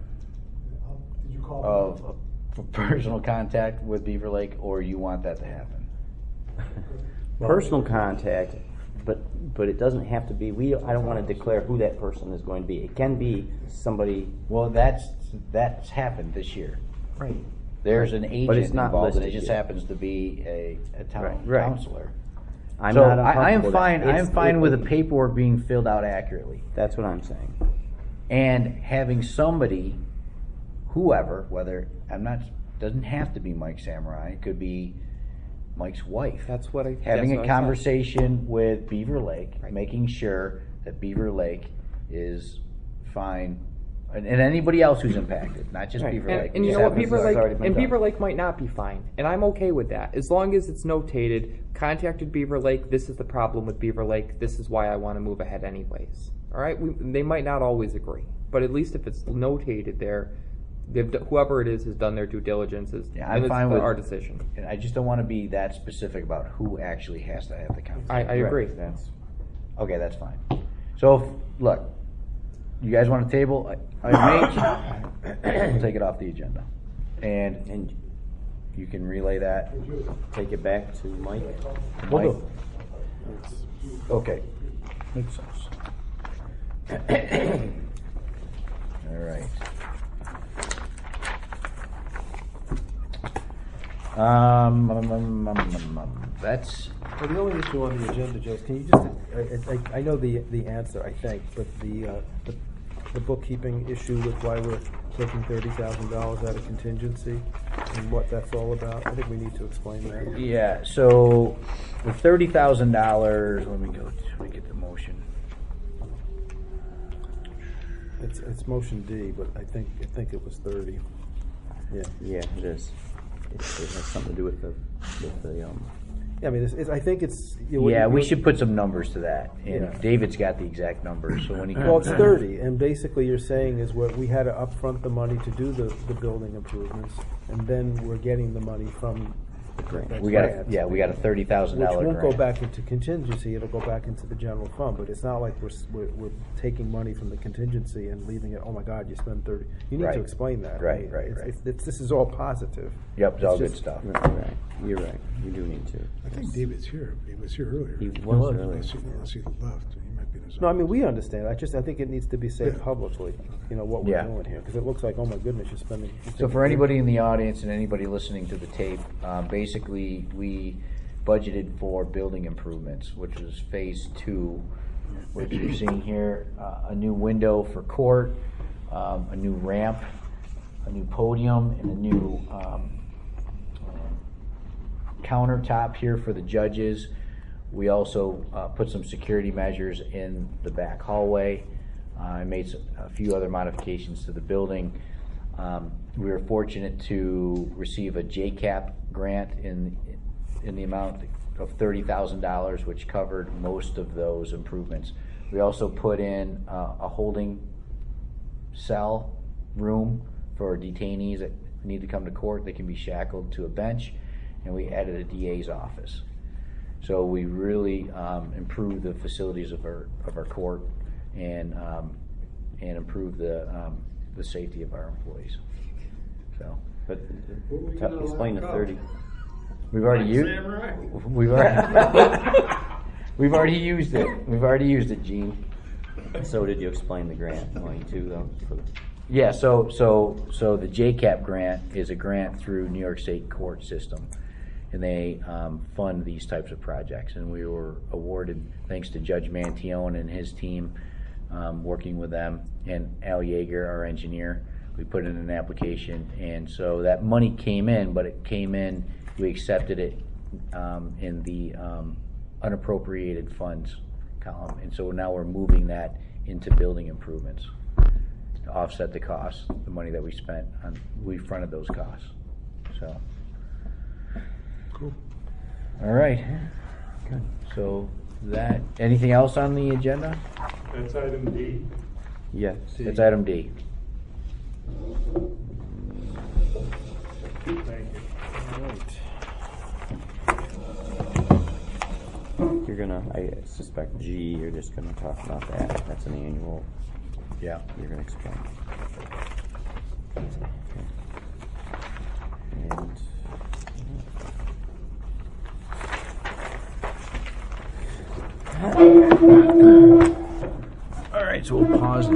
of personal contact with Beaver Lake, or you want that to happen? Personal contact, but it doesn't have to be. I don't want to declare who that person is going to be. It can be somebody. Well, that's happened this year. Right. There's an agent it's not involved, and it listed just yet. happens to be a town Right. councilor. I'm So not I am uncomfortable with fine. that. I am fine with the paperwork being filled out accurately, That's what I'm saying. and having somebody, whoever, doesn't have to be Mike Samurai. It could be Mike's wife. That's what I Having that's a what I said. conversation with Beaver Lake, Right. making sure that Beaver Lake is fine and anybody else who's impacted, not just Right. Beaver Lake. And We you just know what, have- Beaver It's already Lake been and done. Beaver Lake might not be fine, and I'm okay with that as long as it's notated. Contacted Beaver Lake. This is the problem with Beaver Lake. This is why I want to move ahead anyways. All right, they might not always agree, but at least if it's notated there, whoever it is has done their due diligence. Yeah, and I'm it's fine with our decision. And I just don't want to be that specific about who actually has to have the conversation. I agree. That's Okay, that's fine. So, look, you guys want to table item H? We'll take it off the agenda. And you can relay that. take it back to Mike. Mike? Okay. Makes sense. All right. That's, Well, the only issue on the agenda, Joe, can you just, I know the answer, I think, but the bookkeeping issue with why we're taking $30,000 out of contingency and what that's all about, I think we need to explain that. yeah, so the $30,000, let me get the motion. It's motion D, but I think it was 30. Yeah. Yeah, it is. It has something to do with the Yeah, I mean, I think it's. Yeah, we should put some numbers to that. And Yeah. David's got the exact numbers, so when he Well, comes it's in. 30, and basically you're saying is we had to upfront the money to do the building improvements, and then we're getting the money from the grant. We got a $30,000 Which grant. won't go back into contingency, it'll go back into the general fund, but it's not like we're taking money from the contingency and leaving it, oh my God, you spend 30. You need Right. to explain that. Right, I mean, right. This is all positive. Yep, it's all It's good just- stuff. Right. You're right. You do need to. I think David's here. He was here earlier. He was earlier. Unless he left. He might be in his No, I mean, office. we understand, I think it needs to be said Yeah. publicly, what we're Yeah. doing here, because it looks like, oh my goodness, you're spending. So for anybody in the audience and anybody listening to the tape, basically we budgeted for building improvements, which was phase 2, which you're seeing here, a new window for court, a new ramp, a new podium, and a new countertop here for the judges. We also put some security measures in the back hallway. I made a few other modifications to the building. We were fortunate to receive a JCAP grant in the amount of $30,000, which covered most of those improvements. We also put in a holding cell room for detainees that need to come to court. They can be shackled to a bench, and we added a DA's office. So we really improved the facilities of our court and improved the safety of our employees. So But explain the 30. we've already used we've already used it. We've already used it, Gene. So did you explain the grant money too, though? Yeah. So the JCAP grant is a grant through New York State court system, and they fund these types of projects. And we were awarded, thanks to Judge Mantione and his team, working with them, and Al Yeager, our engineer. We put in an application, and so that money came in, but it came in, we accepted it in the unappropriated funds column. And so now we're moving that into building improvements to offset the costs, the money that we spent we fronted those costs. So. Cool. All right. Good. So anything else on the agenda? That's item D. Yes. That's item D. Thank you. You're gonna, I suspect G, you're just gonna talk about that. That's an annual, Yeah. you're gonna explain. And All right, so we'll pause